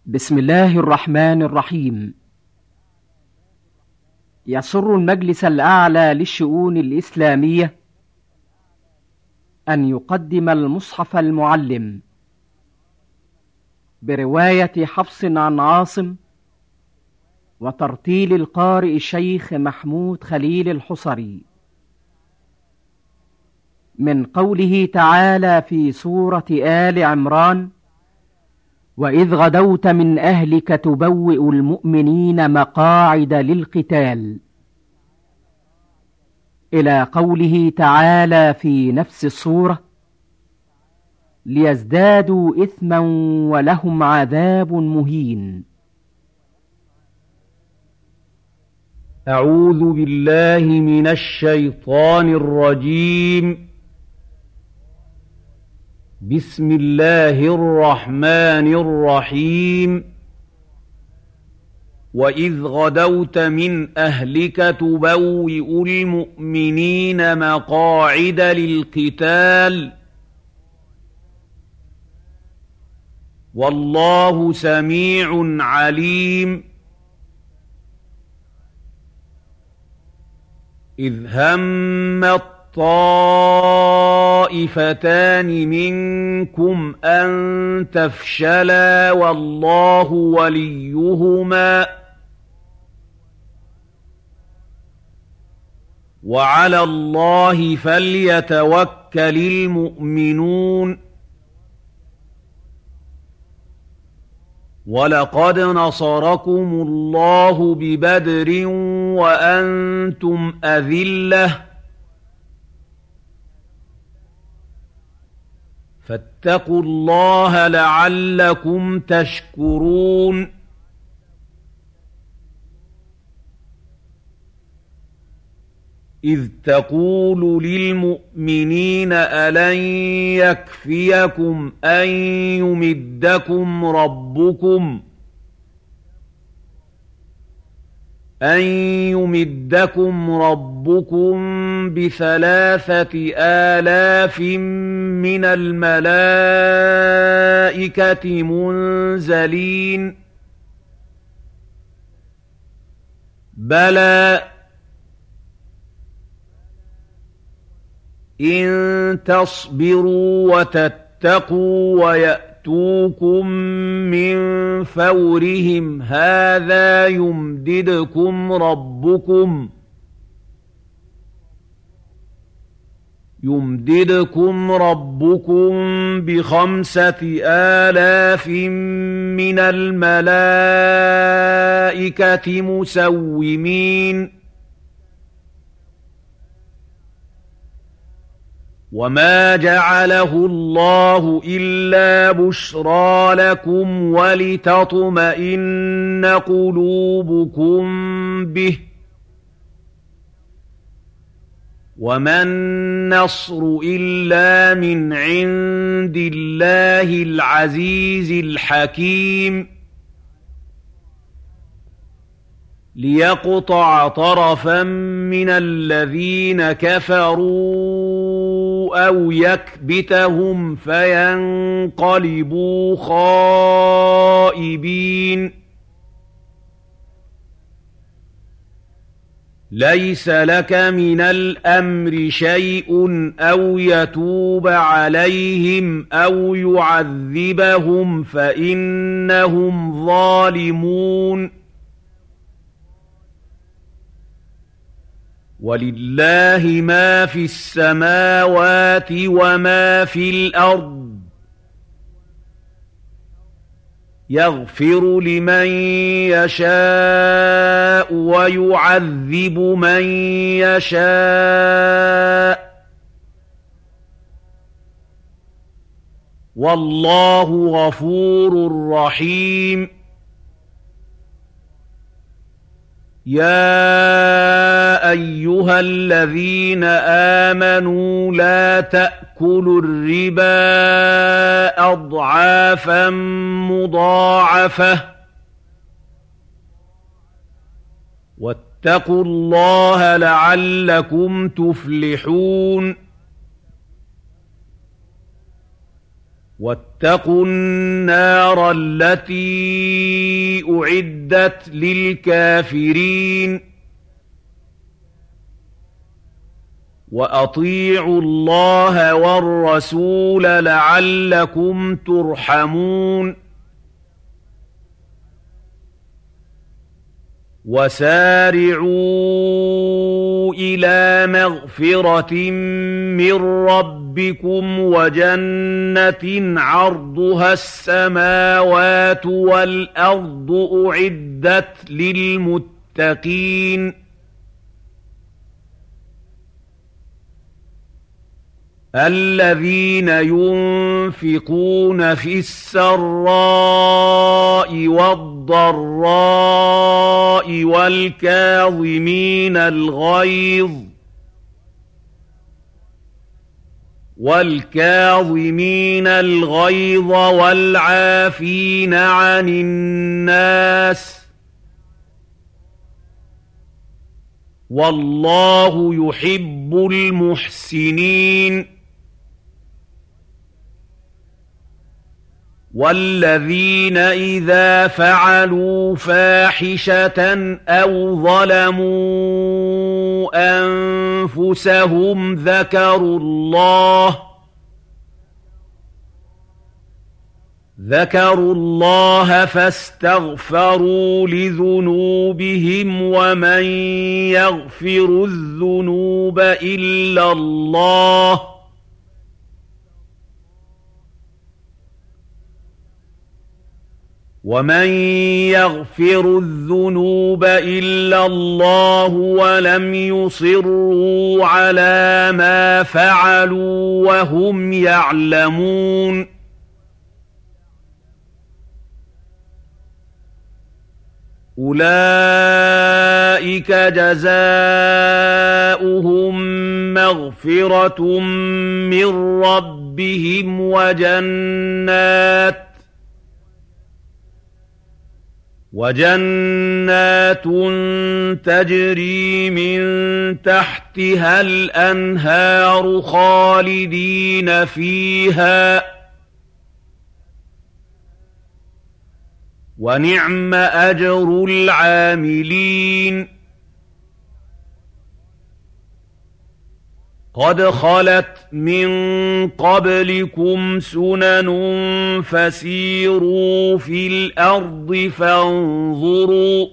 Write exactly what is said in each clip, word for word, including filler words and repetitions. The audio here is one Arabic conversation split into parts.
بسم الله الرحمن الرحيم. يسر المجلس الأعلى للشؤون الإسلامية أن يقدم المصحف المعلم برواية حفص عن عاصم وترتيل القارئ الشيخ محمود خليل الحصري من قوله تعالى في سورة آل عمران: وإذ غدوت من أهلك تبوئ المؤمنين مقاعد للقتال، إلى قوله تعالى في نفس السورة: ليزدادوا إثما ولهم عذاب مهين. أعوذ بالله من الشيطان الرجيم. بسم الله الرحمن الرحيم. وإذ غدوت من أهلك تبوئ المؤمنين مقاعد للقتال والله سميع عليم. إذ همت طائفتان منكم أن تفشلا والله وليهما وعلى الله فليتوكل المؤمنون. ولقد نصركم الله ببدر وأنتم أذلة فاتقوا الله لعلكم تشكرون. إذ تقول للمؤمنين ألن يكفيكم أن يمدكم ربكم أن يمدكم ربكم بثلاثة آلاف من الملائكة منزلين؟ بلى إن تصبروا وتتقوا ويأتوكم من فورهم هذا يمددكم ربكم يمددكم ربكم بخمسة آلاف من الملائكة مسومين. وما جعله الله إلا بشرى لكم ولتطمئن قلوبكم به وما النصر إلا من عند الله العزيز الحكيم. ليقطع طرفا من الذين كفروا أو يكبتهم فينقلبوا خائبين. ليس لك من الأمر شيء أو يتوب عليهم أو يعذبهم فإنهم ظالمون. ولله ما في السماوات وما في الأرض يغفر لمن يشاء ويعذب من يشاء والله غفور رحيم. يا أيها الذين آمنوا لا تأكلوا الربا أضعافا مضاعفة واتقوا الله لعلكم تفلحون. واتقوا النار التي أعدت للكافرين وأطيعوا الله والرسول لعلكم ترحمون وسارعوا إلى مغفرة من ربكم وجنة عرضها السماوات والأرض أعدت للمتقين الذين ينفقون في السراء والضراء والكاظمين الغيظ والكاظمين الغيظ والعافين عن الناس والله يحب المحسنين والذين إذا فعلوا فاحشة أو ظلموا أنفسهم ذكروا الله ذكروا الله فاستغفروا لذنوبهم ومن يغفر الذنوب إلا الله ومن يغفر الذنوب إلا الله ولم يصروا على ما فعلوا وهم يعلمون أولئك جزاؤهم مغفرة من ربهم وجنات وجنات تجري من تحتها الأنهار خالدين فيها ونعم أجر العاملين قد خلت من قبلكم سنن فسيروا في الأرض فانظروا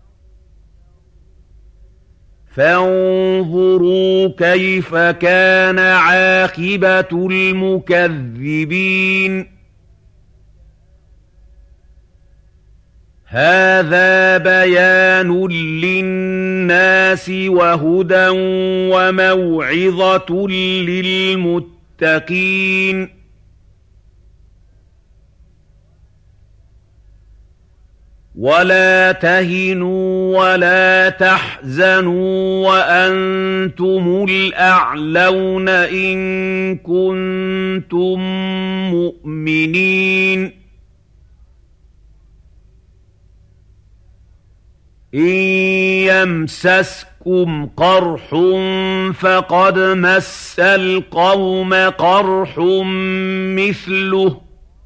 فانظروا كيف كان عاقبة المكذبين هذا بيان للناس وهدى وموعظة للمتقين ولا تهنوا ولا تحزنوا وأنتم الأعلون إن كنتم مؤمنين إن يمسسكم قرح فقد مس القوم قرح مثله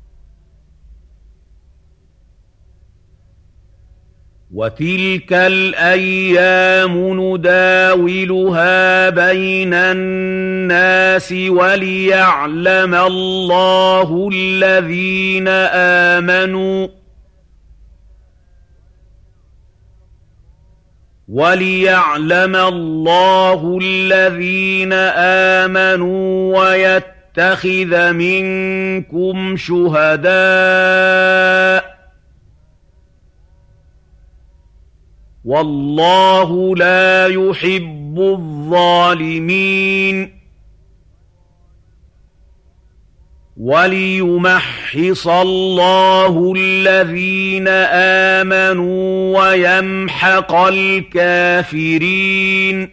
وتلك الأيام نداولها بين الناس وليعلم الله الذين آمنوا وليعلم الله الذين آمنوا ويتخذ منكم شهداء والله لا يحب الظالمين وليمحص الله الذين آمنوا ويمحق الكافرين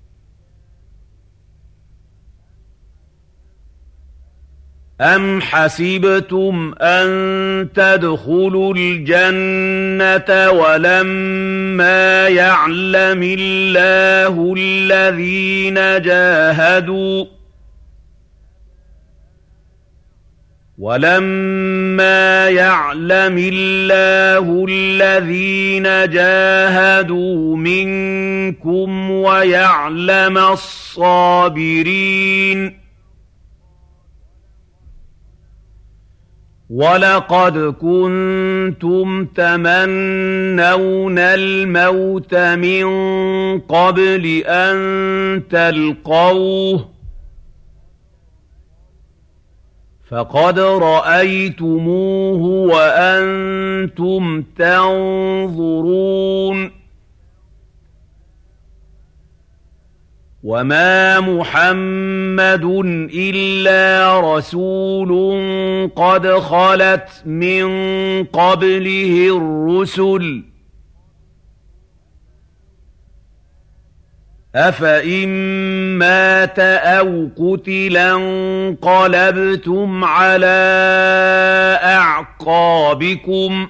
أم حسبتم أن تدخلوا الجنة ولما يعلم الله الذين جاهدوا وَلَمَّا يَعْلَمِ اللَّهُ الَّذِينَ جَاهَدُوا مِنكُمْ وَيَعْلَمَ الصَّابِرِينَ وَلَقَدْ كُنتُمْ تَمَنَّوْنَ الْمَوْتَ مِن قَبْلِ أَن تَلْقَوْهُ فَقَدْ رَأَيْتُمُوهُ وَأَنتُمْ تَنظُرُونَ وَمَا مُحَمَّدٌ إِلَّا رَسُولٌ قَدْ خَلَتْ مِن قَبْلِهِ الرُّسُلُ أَفَإِن مَّاتَ أَوْ قُتِلَ انقَلَبْتُمْ عَلَىٰ أَعْقَابِكُمْ ۚ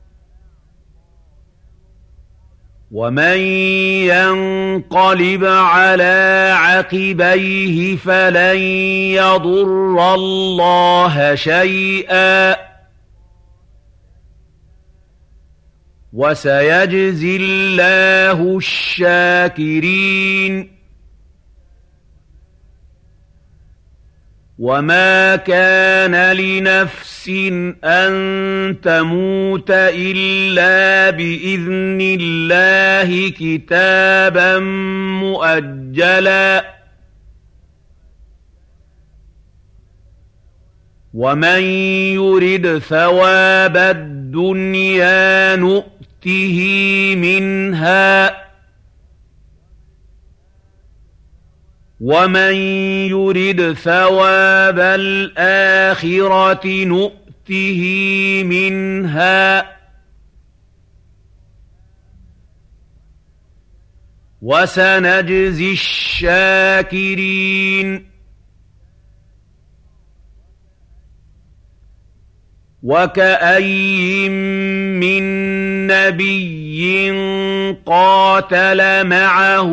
وَمَن يَنقَلِبْ عَلَىٰ عَقِبَيْهِ فَلَن يَضُرَّ اللَّهَ شَيْئًا ۗ وَسَيَجْزِي اللَّهُ الشَّاكِرِينَ وَمَا كَانَ لِنَفْسٍ أَن تَمُوتَ إِلَّا بِإِذْنِ اللَّهِ كِتَابًا مُّؤَجَّلًا ۗ وَمَن يُرِدْ ثَوَابَ الدُّنْيَا نُؤْتِهِ مِنْهَا ۖ وَمَن يُرِدْ ثَوَابَ الْآخِرَةِ نُؤْتِهِ مِنْهَا ۖ وَسَنَجْزِي الشَّاكِرِينَ وَكَأَيِّن مِّن نَّبِيٍّ قَاتَلَ مَعَهُ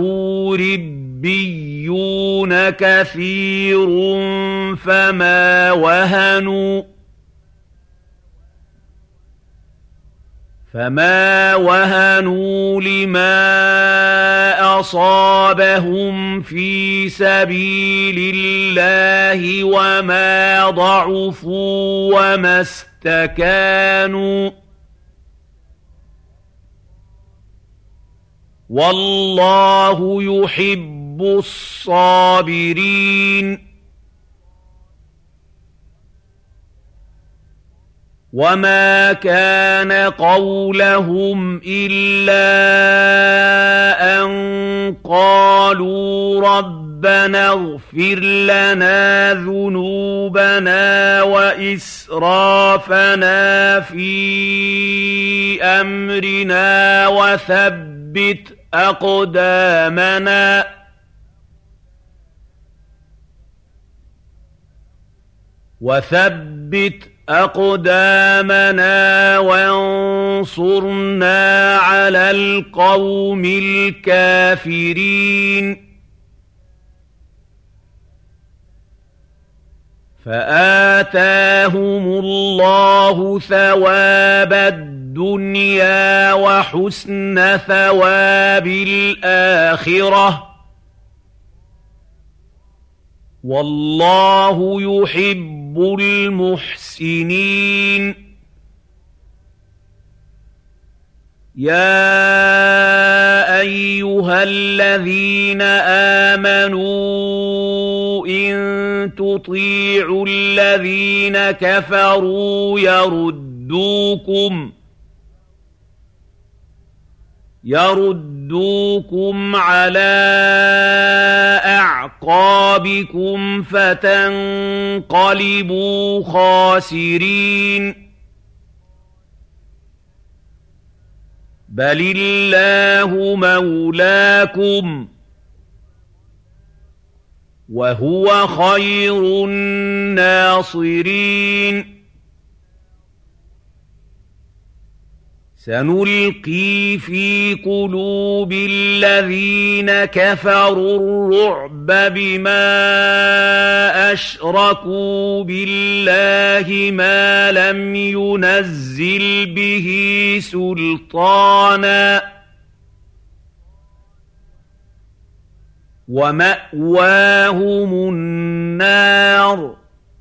رِبِّيُّونَ كَثِيرٌ فَمَا وَهَنُوا فَمَا وَهَنُوا لِمَا أَصَابَهُمْ فِي سَبِيلِ اللَّهِ وَمَا ضَعُفُوا وَمَا اسْتَكَانُوا ۗ وَاللَّهُ يُحِبُّ الصَّابِرِينَ وَمَا كَانَ قَوْلَهُمْ إِلَّا أَن قَالُوا رَبَّنَا اغْفِرْ لَنَا ذُنُوبَنَا وَإِسْرَافَنَا فِي أَمْرِنَا وَثَبِّتْ أَقْدَامَنَا وَثَبِّتْ أَقْدَامَنَا وَانصُرْنَا عَلَى الْقَوْمِ الْكَافِرِينَ فَآتَاهُمُ اللَّهُ ثَوَابَ الدُّنْيَا وَحُسْنَ ثَوَابِ الْآخِرَةِ ۗ وَاللَّهُ يُحِبُّ الْمُحْسِنِينَ يَا أَيُّهَا الَّذِينَ آمَنُوا إِن تُطِيعُوا الَّذِينَ كَفَرُوا يَرُدُّوكُمْ يَرُدُّوكُمْ عَلَىٰ أَعْقَابِكُمْ فَتَنقَلِبُوا خَاسِرِينَ بَلِ اللَّهُ مَوْلَاكُمْ وَهُوَ خَيْرُ النَّاصِرِينَ سنلقي في قلوب الذين كفروا الرعب بما أشركوا بالله ما لم ينزل به سلطانا ومأواهم النار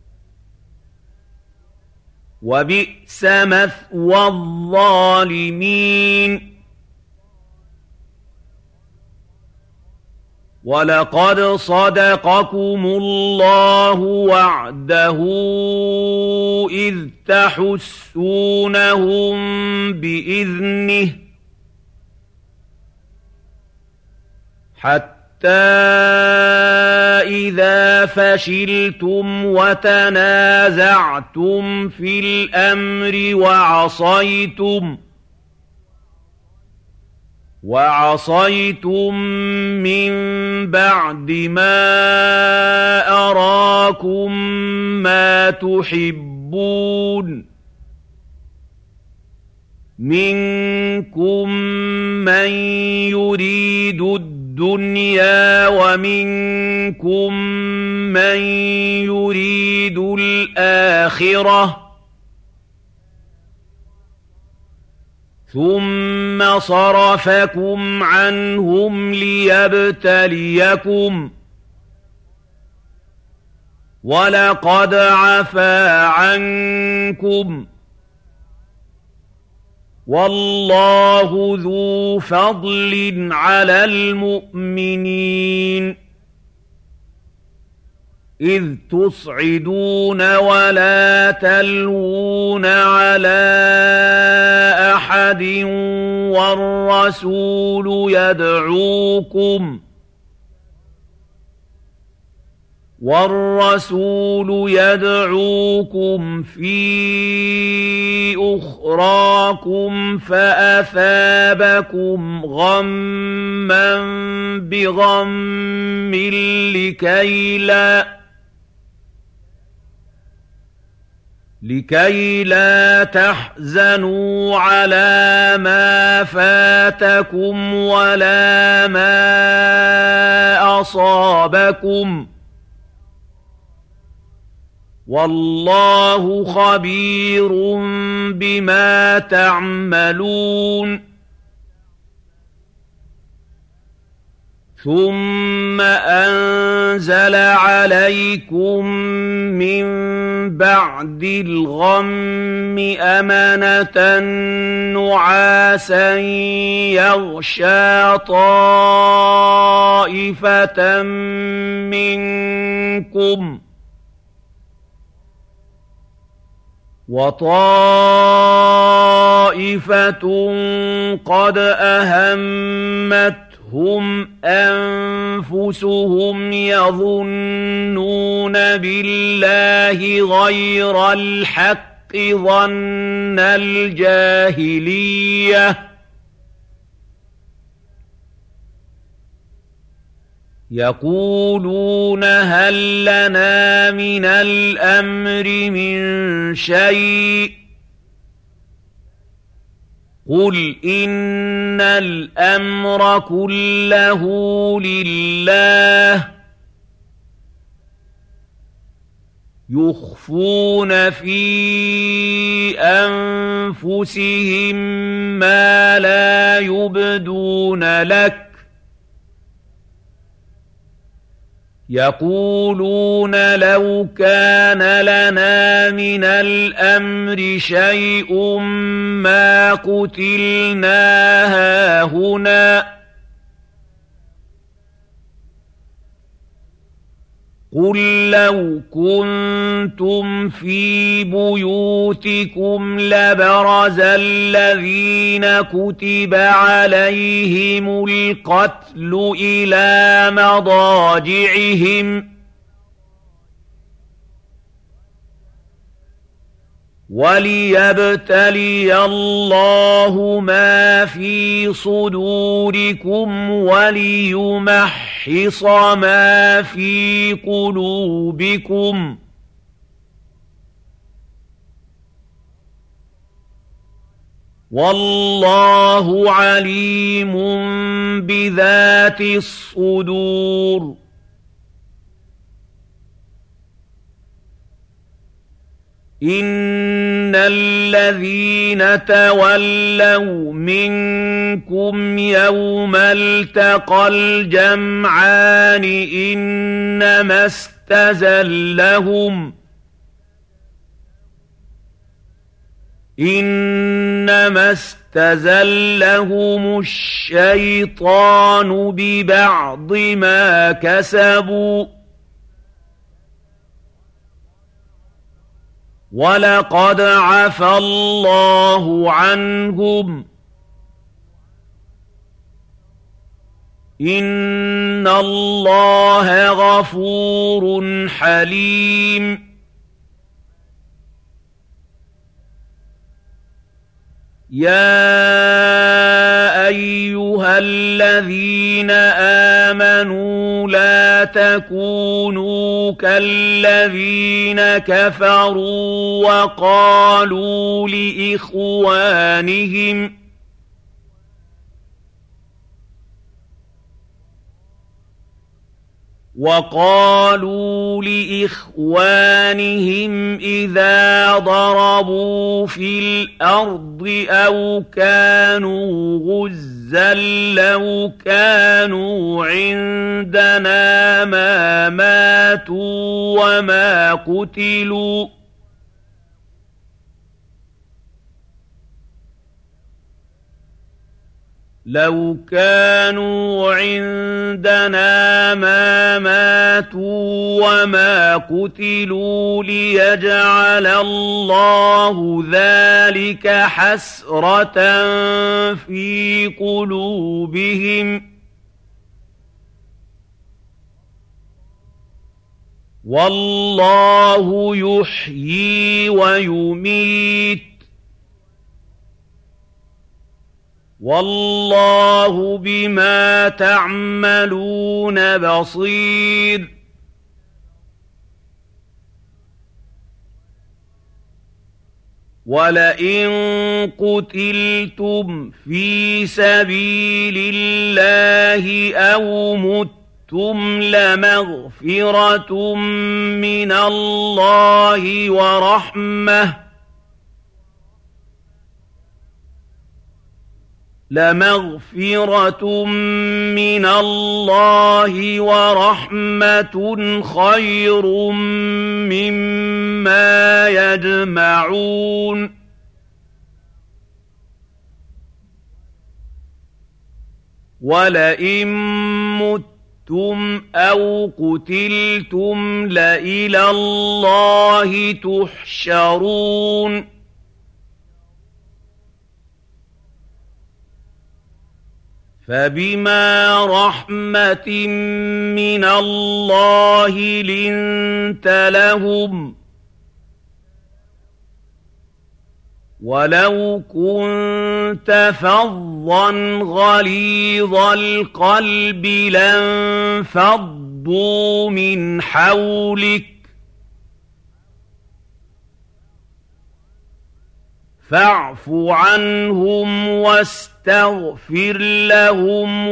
وبئس مثوى الظالمين ولقد صدقكم الله وعده إذ تحسونهم بإذنه حتى حتى إذا فشلتم وتنازعتم في الأمر وعصيتم وعصيتم من بعد ما أراكم ما تحبون منكم من يريد الدنيا ومنكم من يريد الآخرة ثم صرفكم عنهم ليبتليكم ولقد عفا عنكم والله ذو فضل على المؤمنين إذ تصعدون ولا تلوون على أحد والرسول يدعوكم والرسول يدعوكم في أخراكم فأثابكم غما بغم لكي لا لكي لا تحزنوا على ما فاتكم ولا ما أصابكم والله خبير بما تعملون ثم أنزل عليكم من بعد الغم أمنة نعاسا يغشى طائفة منكم وطائفة قد أهمتهم أنفسهم يظنون بالله غير الحق ظن الجاهلية يقولون هل لنا من الأمر من شيء قل إن الأمر كله لله يخفون في أنفسهم ما لا يبدون لك يقولون لو كان لنا من الأمر شيء ما قتلنا هاهنا قل لو كنتم في بيوتكم لبرز الذين كتب عليهم القتل إلى مضاجعهم وليبتلي الله ما في صدوركم وليمحص ما في قلوبكم والله عليم بذات الصدور إن الذين تولوا منكم يوم التقى الجمعان إنما استزلهم إنما استزلهم الشيطان ببعض ما كسبوا ولقد عفا الله عنهم إن الله غفور حليم يا أيها الذين آمنوا لا تكونوا كالذين كفروا وقالوا لإخوانهم وقالوا لإخوانهم إذا ضربوا في الأرض أو كانوا غزا لو كانوا عندنا ما ماتوا وما قتلوا لو كانوا عندنا ما ماتوا وما قتلوا ليجعل الله ذلك حسرة في قلوبهم والله يحيي ويميت والله بما تعملون بصير ولئن قتلتم في سبيل الله أو متم لمغفرة من الله ورحمة لمغفرة من الله ورحمة خير مما يجمعون ولئن متم أو قتلتم لإلى الله تحشرون فبما رحمة من الله لنت لهم ولو كنت فظا غليظ القلب لانفضوا من حولك فاعف عنهم واستغفر لهم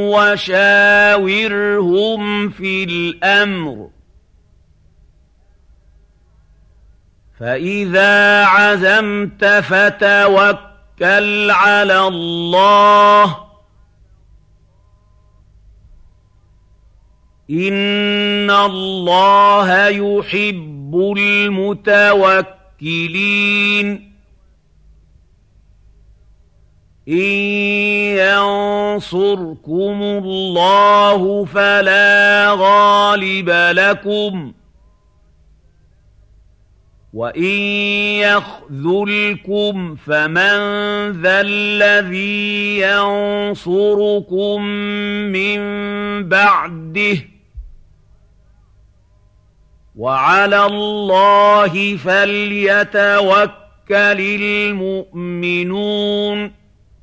وشاورهم في الأمر فإذا عزمت فتوكل على الله إن الله يحب المتوكلين إن ينصركم الله فلا غالب لكم وإن يخذلكم فمن ذا الذي ينصركم من بعده وعلى الله فليتوكل المؤمنون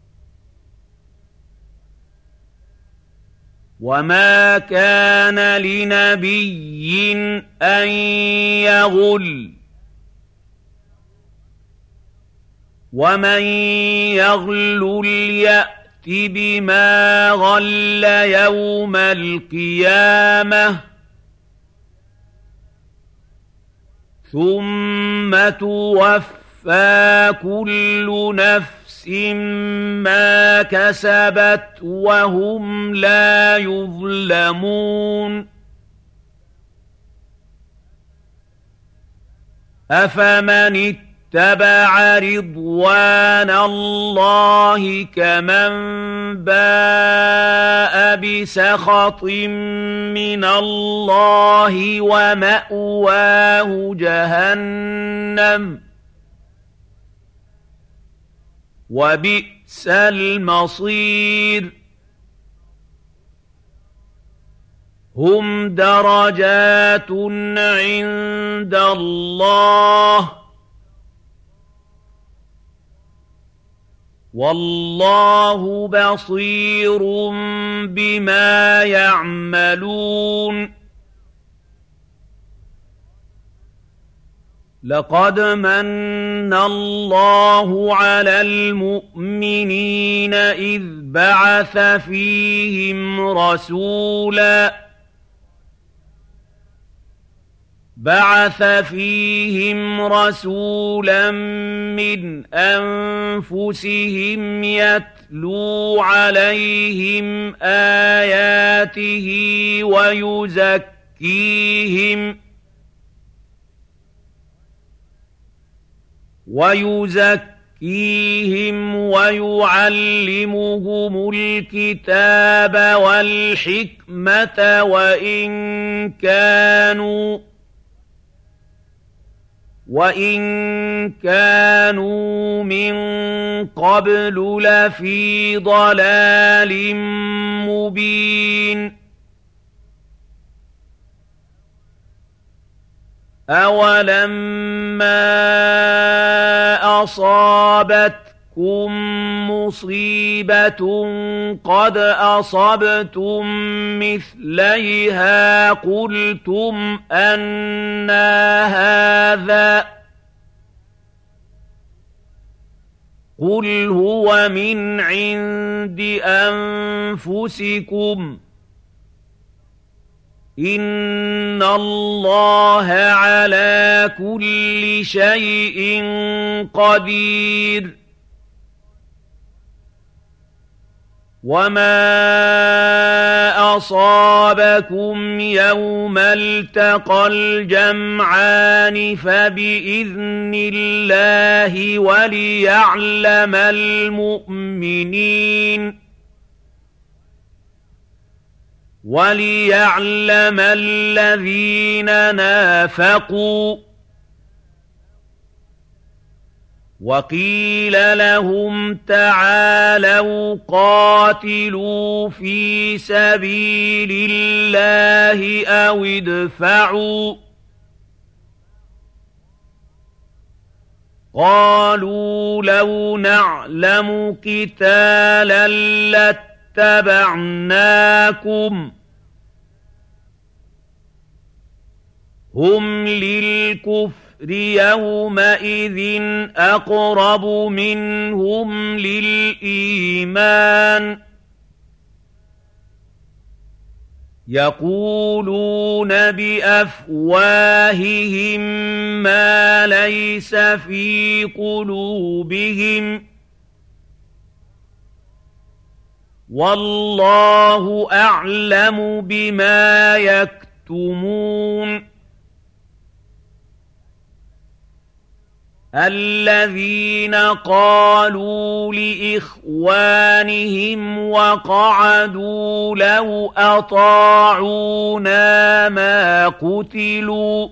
وما كان لنبي أن يغل ومن يغلل يأت بما غل يوم القيامة ثم توفى كل نفس ما كسبت وهم لا يظلمون أفمن اتبع رضوان الله كمن باء بسخط من الله ومأواه جهنم وبئس المصير هم درجات عند الله والله بصير بما يعملون لقد من الله على المؤمنين إذ بعث فيهم رسولا بعث فيهم رسولا من أنفسهم يتلو عليهم آياته ويزكيهم ويزكيهم ويعلمهم الكتاب والحكمة وإن كانوا وَإِن كَانُوا مِن قَبْلُ لَفِي ضَلَالٍ مُّبِينٍ أَوَلَمَّا أَصَابَتْكُم مُّصِيبَةٌ قَدْ أَصَبْتُم مِّثْلَيْهَا قُلْتُمْ أَنَّىٰ هَٰذَا قُلْ هُوَ مِنْ عِندِ أَنفُسِكُمْ إِنَّ اللَّهَ عَلَىٰ كُلِّ شَيْءٍ قَدِيرٌ وَمَا أَصَابَكُمْ يَوْمَ الْتَقَى الْجَمْعَانِ فَبِإِذْنِ اللَّهِ وَلِيَعْلَمَ الْمُؤْمِنِينَ وَلِيَعْلَمَ الَّذِينَ نَافَقُوا وَقِيلَ لَهُمْ تَعَالَوْا قَاتِلُوا فِي سَبِيلِ اللَّهِ أَوِ ادْفَعُوا قَالُوا لَوْ نَعْلَمُ قِتَالًا لَّاتَّبَعْنَاكُمْ هُمْ لِلْكُفْرِ يَوْمَئِذٍ أَقْرَبُ مِنْهُمْ لِلْإِيمَانِ يَقُولُونَ بِأَفْوَاهِهِم مَّا لَيْسَ فِي قُلُوبِهِمْ وَاللَّهُ أَعْلَمُ بِمَا يَكْتُمُونَ الَّذِينَ قَالُوا لِإِخْوَانِهِمْ وَقَعَدُوا لَوْ أَطَاعُونَا مَا قُتِلُوا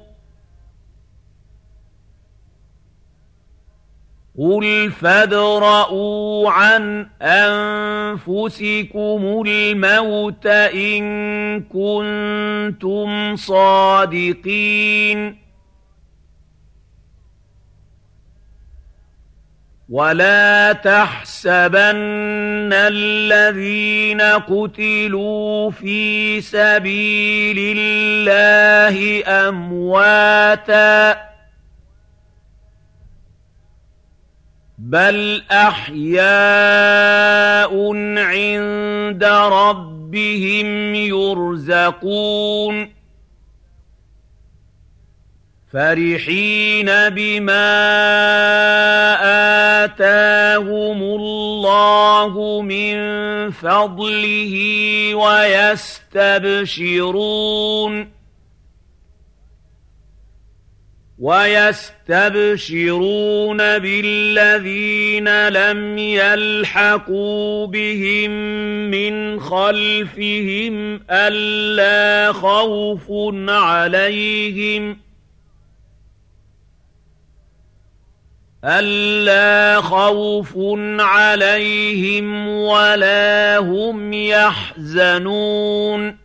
قُلْ فَادْرَءُوا عَنْ أَنفُسِكُمُ الْمَوْتَ إِن كُنتُمْ صَادِقِينَ وَلَا تَحْسَبَنَّ الَّذِينَ قُتِلُوا فِي سَبِيلِ اللَّهِ أَمْوَاتًا بل أحياء عند ربهم يرزقون فرحين بما آتاهم الله من فضله ويستبشرون ويستبشرون بالذين لم يلحقوا بهم من خلفهم ألا خوف عليهم ألا خوف عليهم ولا هم يحزنون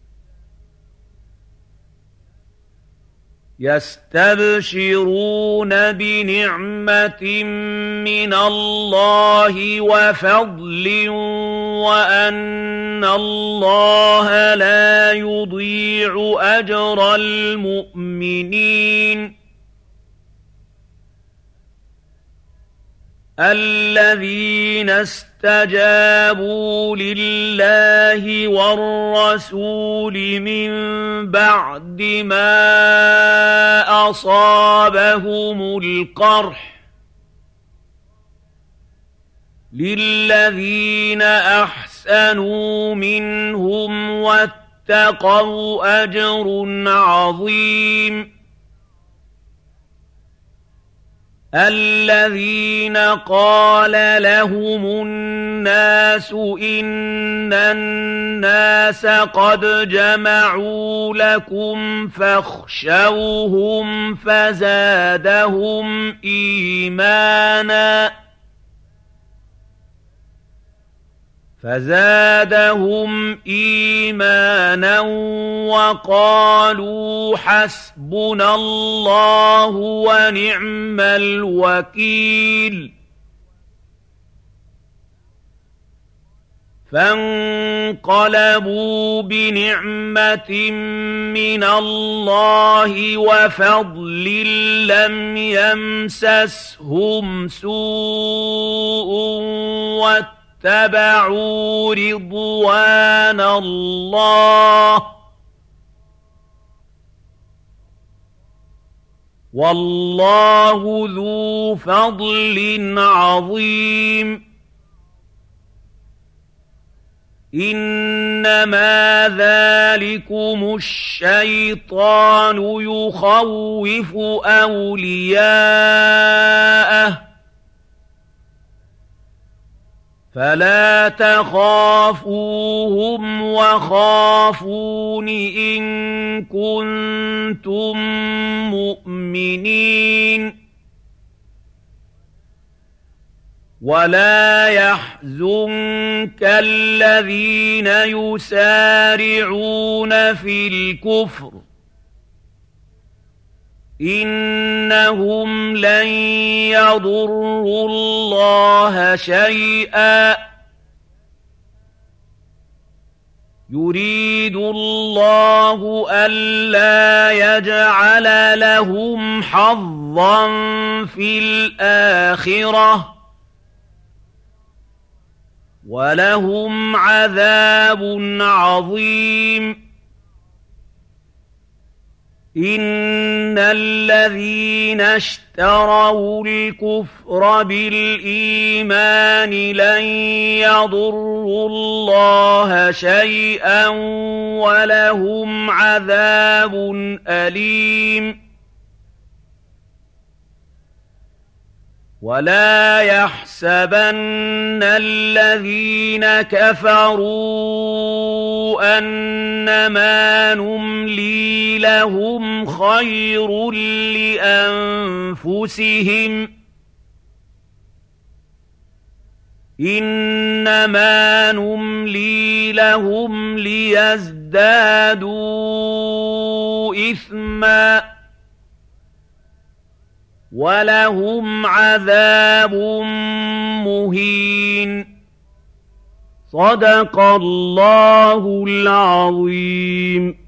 يستبشرون بنعمة من الله وفضل وأن الله لا يضيع أجر المؤمنين الذين استجابوا لله والرسول من بعد ما أصابهم القرح للذين أحسنوا منهم واتقوا أجر عظيم الذين قال لهم الناس إن الناس قد جمعوا لكم فاخشوهم فزادهم إيمانا فزادهم إيمانا وقالوا حسبنا الله ونعم الوكيل فانقلبوا بنعمة من الله وفضل لم يمسسهم سوء واتبعوا رضوان الله والله ذو فضل عظيم إنما ذلكم الشيطان يخوف أولياءه فلا تخافوهم وخافون إن كنتم مؤمنين ولا يحزنك الذين يسارعون في الكفر إنهم لن يضروا الله شيئا يريد الله ألا يجعل لهم حظا في الآخرة ولهم عذاب عظيم إن الذين اشتروا الكفر بالإيمان لن يضروا الله شيئا ولهم عذاب أليم ولا يحسبن الذين كفروا أنما نملي لهم خير لأنفسهم إنما نملي لهم ليزدادوا إثما ولهم عذاب مهين صدق الله العظيم.